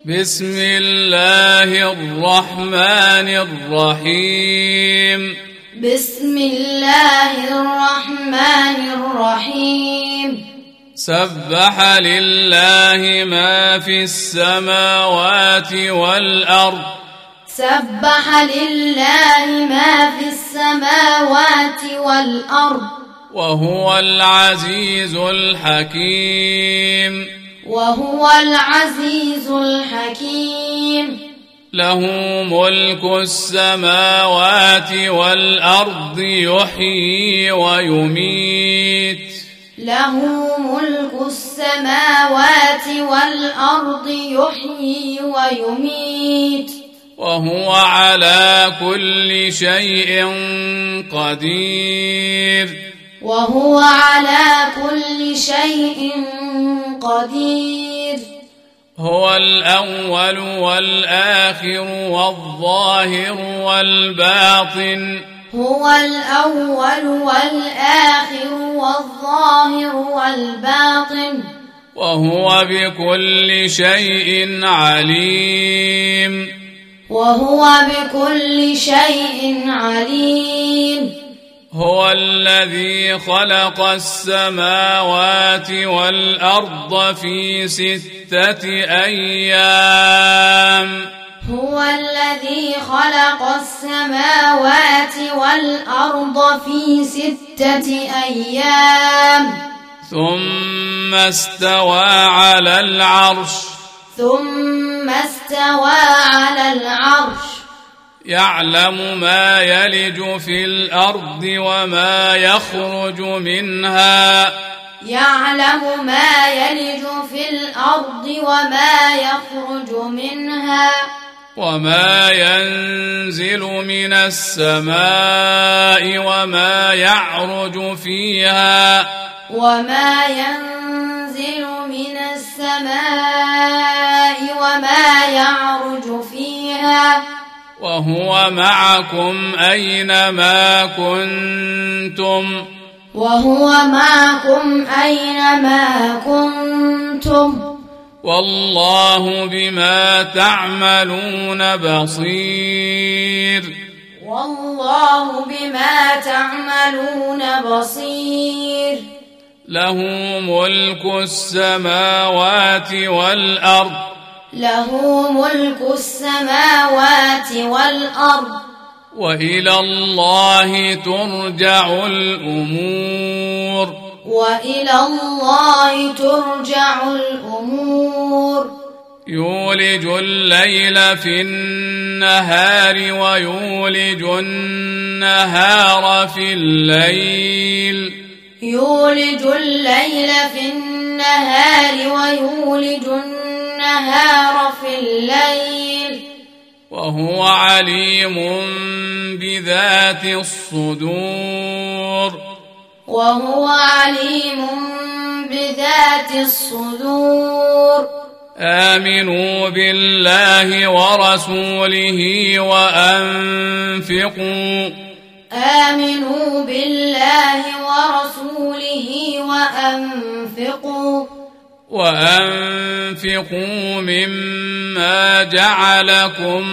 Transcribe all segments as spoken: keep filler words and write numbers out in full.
بسم الله الرحمن الرحيم بسم الله الرحمن الرحيم سبح لله ما في السماوات والأرض سبح لله ما في السماوات والأرض وهو العزيز الحكيم وهو العزيز الحكيم له ملك السماوات والأرض يحيي ويميت له ملك السماوات والأرض يحيي ويميت وهو على كل شيء قدير وهو على كل شيء قدير هو الأول والآخر والظاهر والباطن هو الأول والآخر والظاهر والباطن وهو بكل شيء عليم وهو بكل شيء عليم هو الذي خلق السماوات والأرض في ستة أيام هو الذي خلق السماوات والأرض في ستة أيام ثم استوى على العرش ثم استوى على العرش يعلم ما يلج في الأرض وما يخرج منها يعلم ما يلج في الأرض وما يخرج منها وما ينزل من السماء وما يعرج فيها وما ينزل من السماء وما يعرج فيها وهو معكم أينما كنتم وهو معكم أينما كنتم والله بما تعملون بصير والله بما تعملون بصير له ملك السماوات والأرض له ملك السماوات والأرض وإلى الله ترجع الأمور وإلى الله ترجع الأمور يولج الليل في النهار ويولج النهار في الليل يولج الليل في النهار ويولج النهار في الليل وهو عليم بذات الصدور وهو عليم بذات الصدور آمنوا بالله ورسوله وأنفقوا آمنوا بالله ورسوله وأنفقوا وأنفقوا مما جعلكم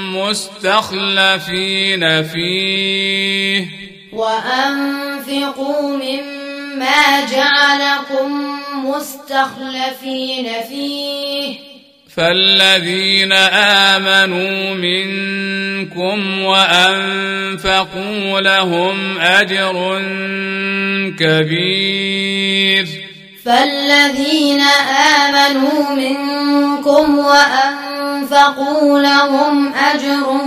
مستخلفين فيه وأنفقوا مما جعلكم مستخلفين فيه فالذين آمنوا منكم وأنفقوا لهم أجر كبير فالذين آمنوا منكم وأنفقوا لهم أجر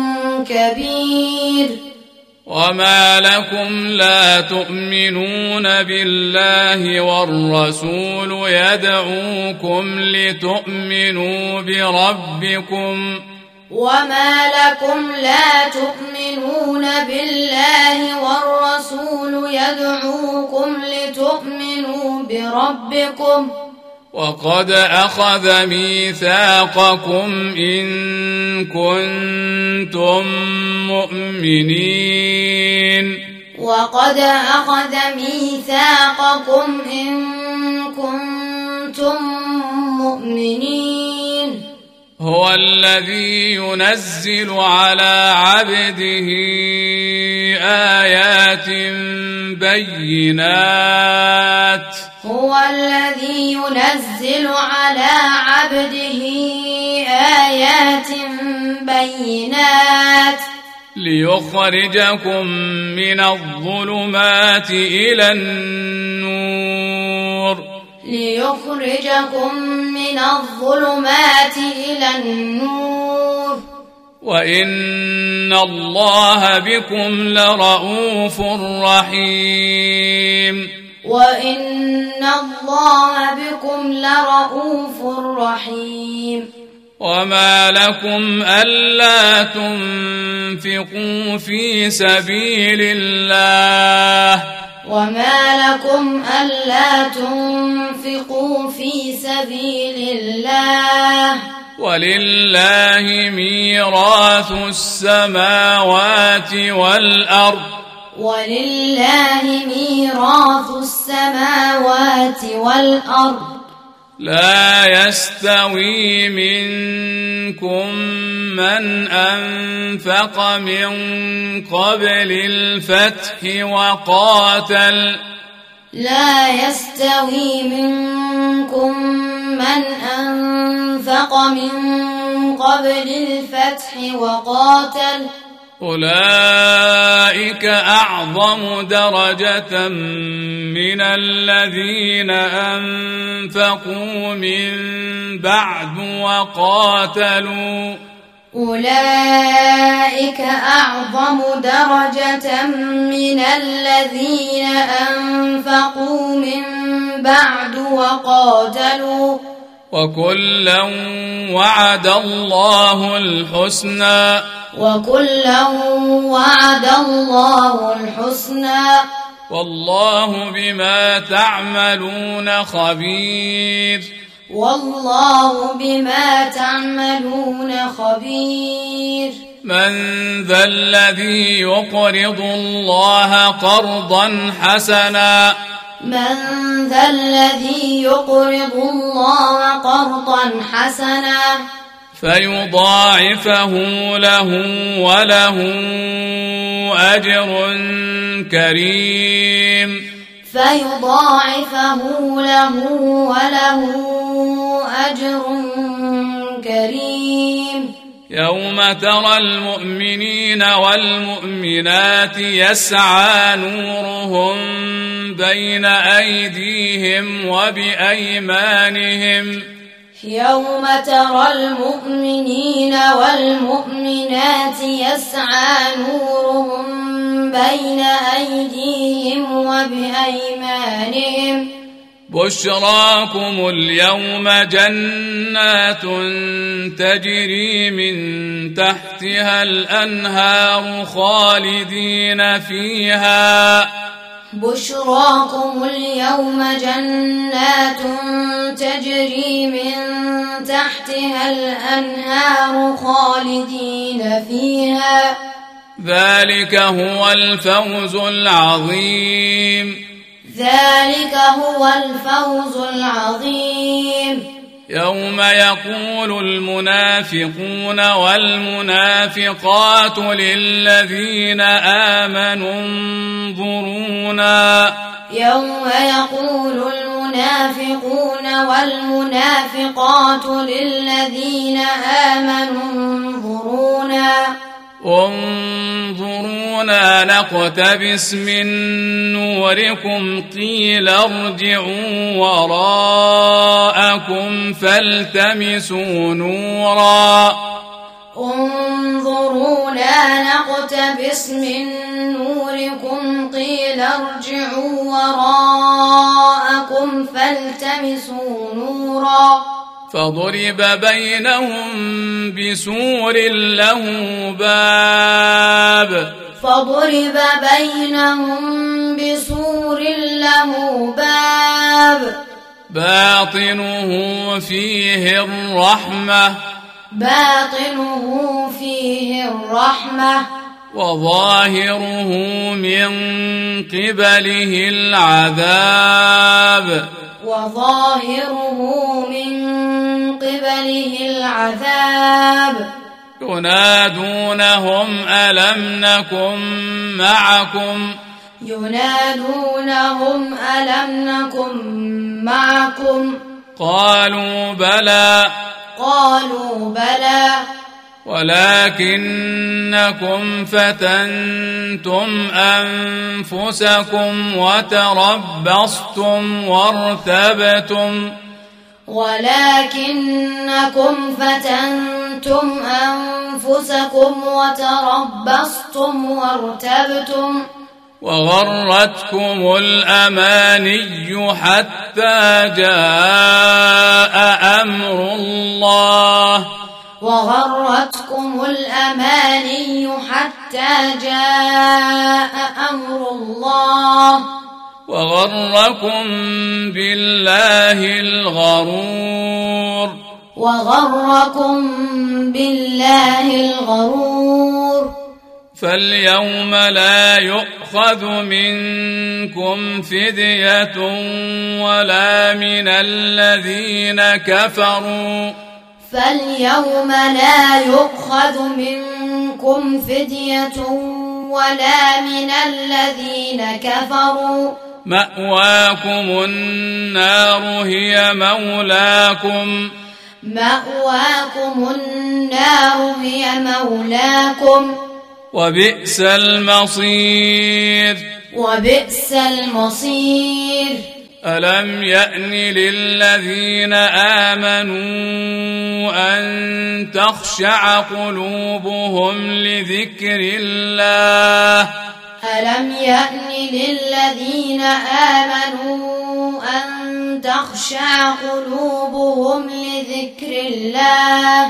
كبير وما لكم لا تؤمنون بالله والرسول يدعوكم لتؤمنوا بربكم وما لكم لا تؤمنون بالله والرسول يدعوكم لتؤمنوا بربكم وقد أخذ ميثاقكم إن كنتم مؤمنين وقد أخذ ميثاقكم إن كنتم مؤمنين هو الذي ينزل على عبده آيات بينات هو الذي ينزل على عبده آيات بينات ليخرجكم من الظلمات إلى النور ليخرجكم من الظلمات إلى النور وإن الله بكم لرءوف رحيم وإن الله بكم لرءوف رحيم وما لكم ألا تنفقوا في سبيل الله وما لكم ألا تنفقوا في سبيل الله ولله ميراث السماوات والأرض ولله ميراث السماوات والأرض لا يستوي منكم من أنفق من قبل الفتح وقاتل لا يستوي منكم من أنفق من قبل الفتح وقاتل أولئك أعظم درجة من الذين أنفقوا من بعد وقاتلوا أولئك أعظم درجة من الذين أنفقوا من بعد وقاتلوا وكلا وعد الله الحسنى وكلا وعد الله الحسنى والله بما تعملون خبير والله بما تعملون خبير من ذا الذي يقرض الله قرضا حسنا من ذا الذي يقرض الله قرضا حسنا فيضاعفه له وله أجر كريم فيضاعفه له وله أجر كريم يوم ترى المؤمنين والمؤمنات يسعى نورهم بين أيديهم وبأيمانهم يوم ترى المؤمنين والمؤمنات يسعى نورهم بين أيديهم وبأيمانهم بشراكم اليوم جنات تجري من تحتها الأنهار خالدين فيها بشراكم اليوم جنات تجري من تحتها الأنهار خالدين فيها ذلك هو الفوز العظيم ذلك هو الفوز العظيم يوم يقول المنافقون والمنافقات للذين آمنوا انظرونا يوم يقول المنافقون والمنافقات للذين آمنوا انظرونا انظرونا نقتبس من نوركم قيل ارجعوا وراءكم فالتمسوا نورا انظرونا نقتبس من نوركم قيل ارجعوا وراءكم فالتمسوا نورا فضرب بينهم بسور له باب فضرب بينهم بسور له باب باطنه فيه الرحمة باطنه فيه الرحمة وظاهره من قبله العذاب وظاهره من قبله العذاب ينادونهم ألم نكن معكم ينادونهم ألم نكن معكم قالوا بلى قالوا بلى ولكنكم فتنتم أنفسكم وتربصتم وارتبتم ولكنكم فتنتم أنفسكم وتربصتم وارتبتم وغرتكم الأماني حتى جاء أمر الله وغرتكم الأماني حتى جاء أمر الله وغركم بالله الغرور وغركم بالله الغرور فاليوم لا يؤخذ منكم فدية ولا من الذين كفروا فاليوم لا يؤخذ منكم فدية ولا من الذين كفروا مأواكم النار هي مولاكم مأواكم النار هي مولاكم وبئس المصير وبئس المصير ألم يأن للذين آمنوا أن تخشع قلوبهم لذكر الله ألم يأن للذين آمنوا أن تخشع قلوبهم لذكر الله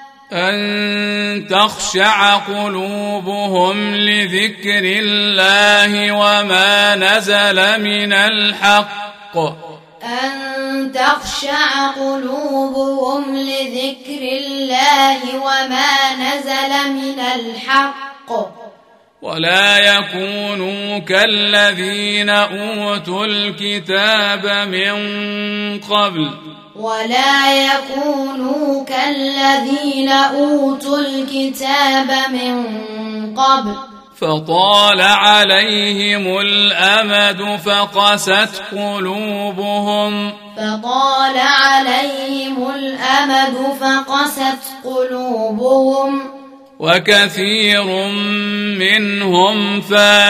أن تخشع قلوبهم لذكر الله وما نزل من الحق أن تخشع قلوبهم لذكر الله وما نزل من الحق ولا يكونوا كالذين أوتوا الكتاب من قبل ولا يكونوا كالذين أوتوا الكتاب من قبل فطال عليهم الأمد فقست قلوبهم فطال عليهم الأمد فقست قلوبهم وكثير منهم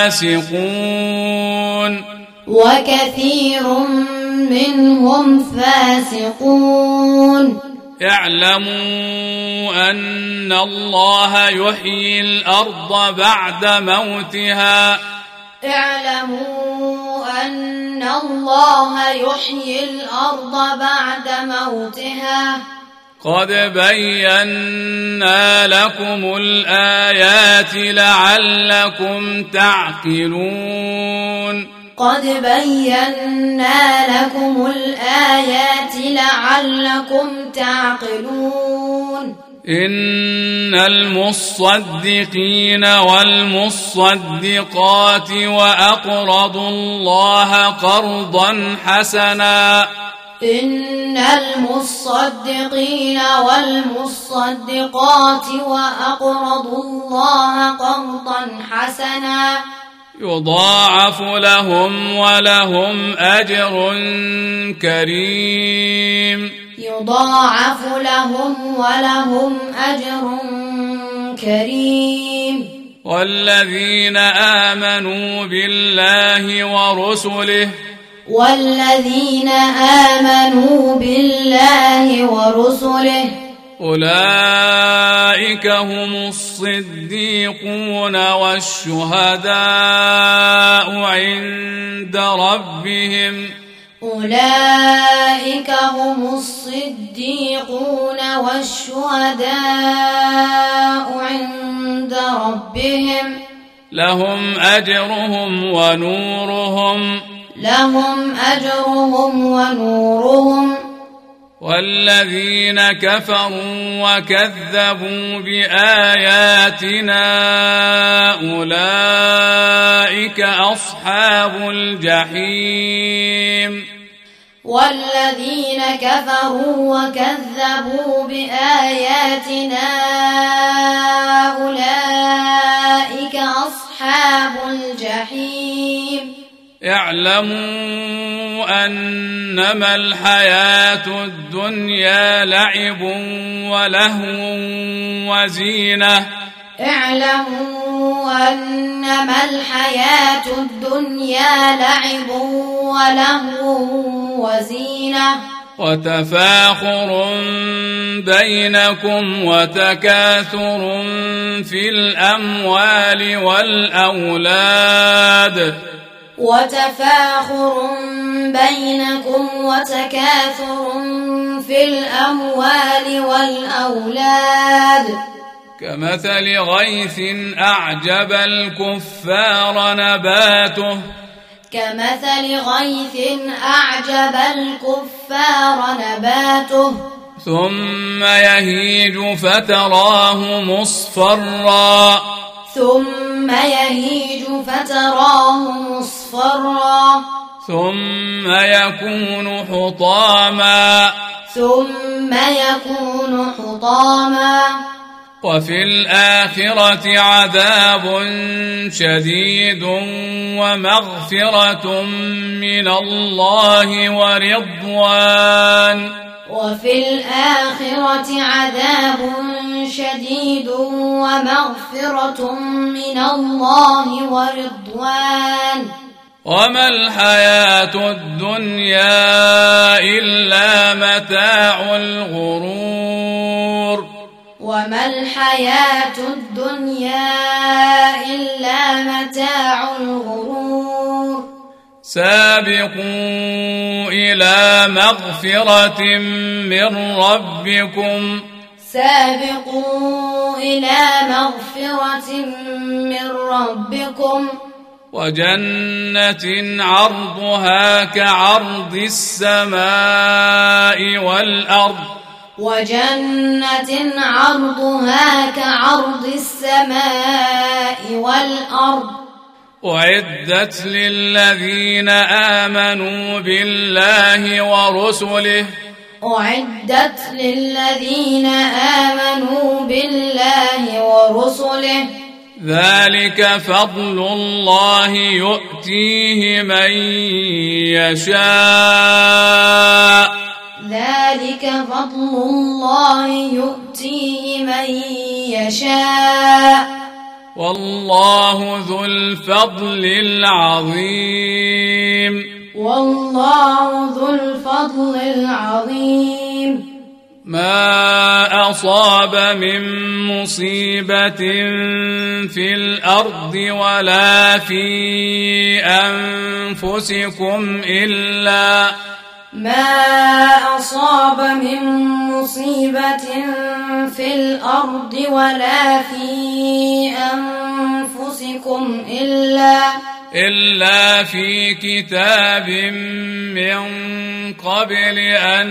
فاسقون وكثير منهم فاسقون اعلموا أن الله يحيي الأرض بعد موتها اعلموا أن الله يحيي الأرض بعد موتها قد بينا لكم الآيات لعلكم تعقلون قد بينا لكم الآيات لعلكم تعقلون إن المصدقين والمصدقات وأقرضوا الله قرضا حسنا إن المصدقين والمصدقات وأقرضوا الله قرضا حسنا يضاعف لهم ولهم أجر كريم يضاعف لهم ولهم أجر كريم والذين آمنوا بالله ورسله والذين آمنوا بالله ورسله أولئك هم الصديقون والشهداء عند ربهم أولئك هم الصديقون والشهداء عند ربهم لهم أجرهم ونورهم لهم أجرهم ونورهم والذين كفروا وكذبوا بآياتنا أولئك أصحاب الجحيم والذين كفروا وكذبوا بآياتنا أولئك أصحاب الجحيم اعلموا أنما الحياة الدنيا لعب ولهو وزينة اعلموا أنما الحياة الدنيا لعب ولهو وزينة وتفاخر بينكم وتكاثر في الأموال والأولاد وتفاخر بينكم وتكاثر في الأموال والأولاد كمثل غيث أعجب الكفار نباته كمثل غيث أعجب الكفار نباته ثم يهيج فتراه مصفرا ثم يهيج فتراه مصفرا ثم يكون حطاما ثم يكون حطاما وفي الآخرة عذاب شديد ومغفرة من الله ورضوان وفي الآخرة عذاب شديد ومغفرة من الله ورضوان وما الحياة الدنيا إلا متاع الغرور وما الحياة الدنيا إلا متاع الغرور سابقوا إلى مغفرة من ربكم سابقوا إلى مغفرة من ربكم وجنة عرضها كعرض السماء والأرض وجنة عرضها كعرض السماء والأرض أعدت للذين آمنوا بالله ورسله أعدت للذين آمنوا بالله ورسله ذلك فضل الله يؤتيه من يشاء ذلك فضل الله يؤتيه من يشاء والله ذو الفضل العظيم والله ذو الفضل العظيم ما أصاب من مصيبة في الأرض ولا في أنفسكم إلا ما أصاب من مصيبة في الأرض ولا في أنفسكم إلا إلا في كتاب من قبل أن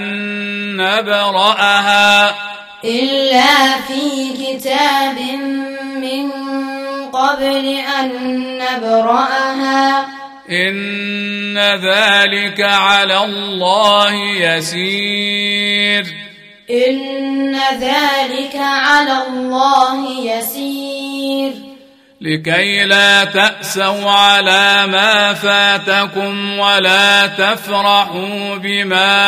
نبرأها إلا في كتاب من قبل أن نبرأها إن ذلك على الله يسير إن ذلك على الله يسير لكي لا تأسوا على ما فاتكم ولا تفرحوا بما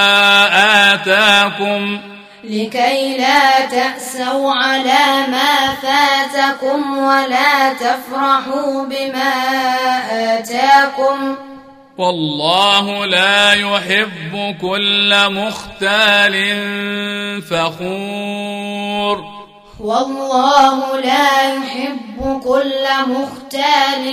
آتاكم لكي لا تأسوا على ما فاتكم ولا تفرحوا بما آتاكم والله لا يحب كل مختال فخور والله لا يحب كل مختال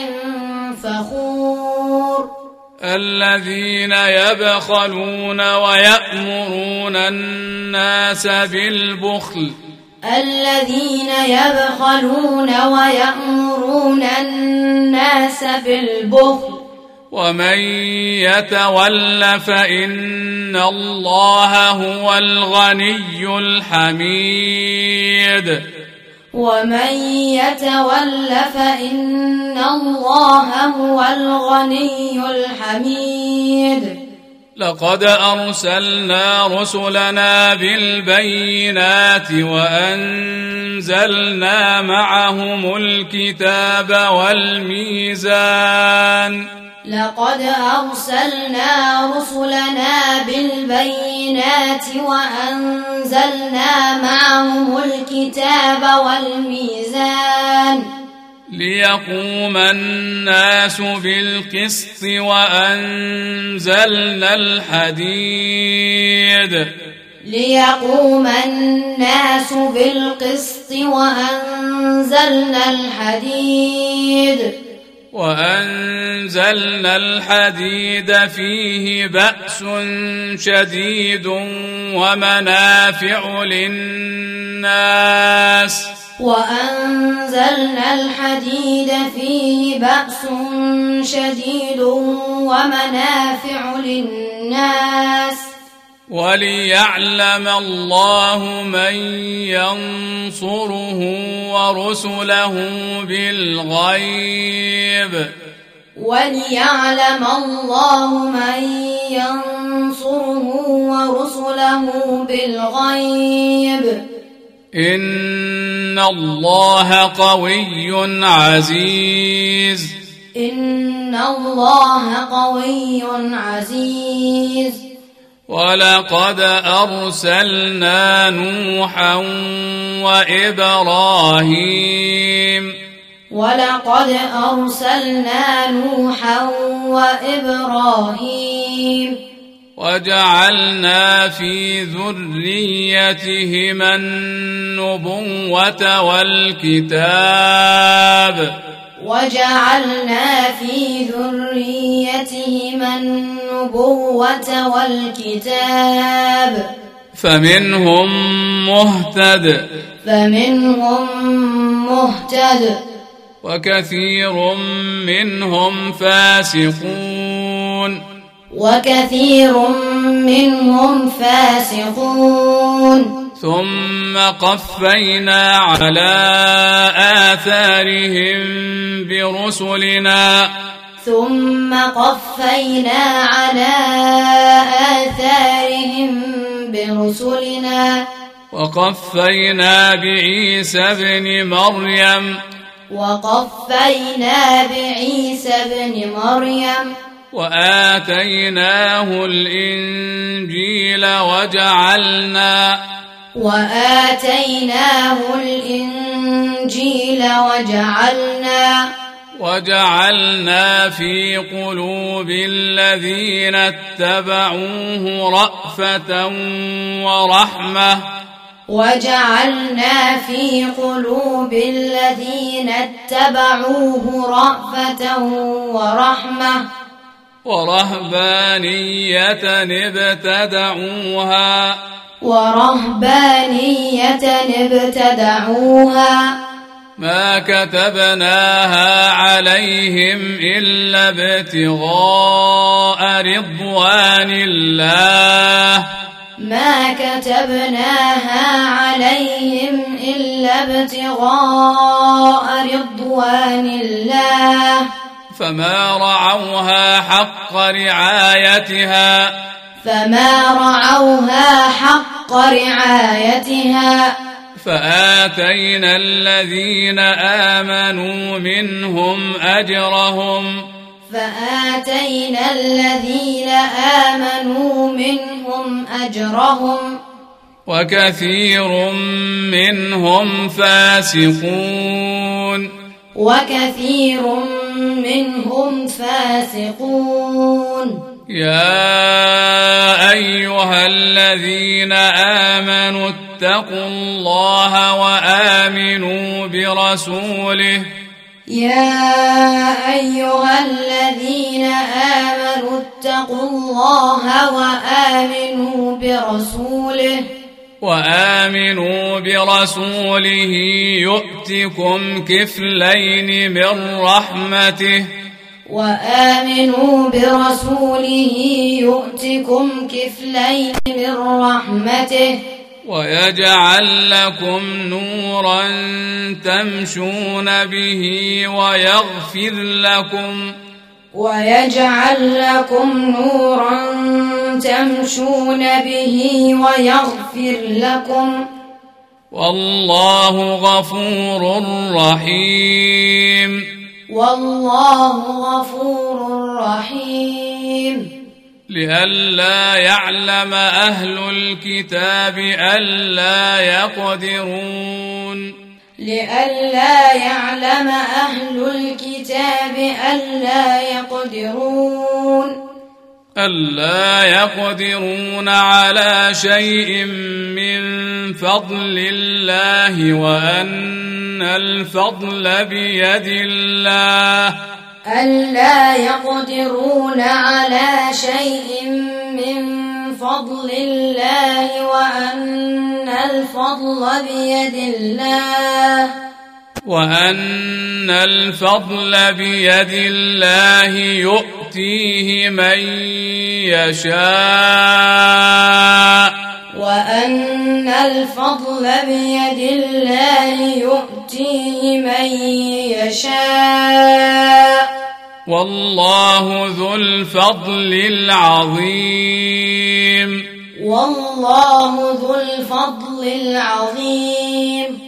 فخور الذين يبخلون ويأمرون الناس بالبخل الذين يبخلون ويأمرون الناس بالبخل ومن يتول فإن الله هو الغني الحميد ومن يتول فإن الله هو الغني الحميد لقد أرسلنا رسلنا بالبينات وأنزلنا معهم الكتاب والميزان لقد أرسلنا رسلنا بالبينات وأنزلنا معهم الكتاب والميزان ليقوم الناس بالقسط وأنزلنا الحديد ليقوم الناس بالقسط وأنزلنا الحديد وأنزلنا الحديد فيه بأس شديد ومنافع للناس وأنزلنا الحديد فيه بأس شديد ومنافع للناس وليعلم الله من ينصره ورسله بالغيب وليعلم الله من ينصره ورسله بالغيب إن الله قوي عزيز إن الله قوي عزيز ولقد أرسلنا نوحا وإبراهيم ولقد أرسلنا نوحا وإبراهيم وجعلنا في ذريتهما النبوة والكتاب وجعلنا في ذريتهما النبوة والكتاب فمنهم مهتد فمنهم مهتد وكثير منهم فاسقون وكثير منهم فاسقون ثم قفينا على آثارهم برسلنا ثم قفينا على آثارهم برسلنا وقفينا بعيسى ابن مريم وقفينا بعيسى ابن مريم وآتيناه الإنجيل وجعلنا وآتيناه الإنجيل وجعلنا وجعلنا في قلوب الذين اتبعوه رأفة ورحمة وجعلنا في قلوب الذين اتبعوه رأفة ورحمة ورهبانية ابتدعوها ورهبانية ابتدعوها ما كتبناها عليهم إلا ابتغاء رضوان الله ما كتبناها عليهم إلا ابتغاء رضوان الله فما رعوها حق رعايتها فما رعوها حق رعايتها فآتينا الذين آمنوا منهم أجرهم فآتينا الذين آمنوا منهم أجرهم وكثير منهم فاسقون وكثير منهم فاسقون يا أيها الذين آمنوا اتقوا الله وآمنوا برسوله يا أيها الذين آمنوا اتقوا الله وآمنوا برسوله وآمنوا برسوله يؤتكم كفلين من رحمته وآمنوا برسوله يؤتكم كفلين من رحمته ويجعل لكم نورا تمشون به ويغفر لكم ويجعل لكم نورا تمشون به ويغفر لكم والله غفور رحيم والله غفور رحيم لئلا يعلم أهل الكتاب ألا يقدرون لئلا يعلم أهل الكتاب ألا يقدرون ألا يقدرون على شيء من فضل الله وأن الفضل بيد الله ألا يقدرون على شيء من فضل الله وأن الفضل بيد الله وأن الفضل بيد الله يؤتيه من يشاء وأن الفضل بيد الله يؤتيه من يشاء والله ذو الفضل العظيم والله ذو الفضل العظيم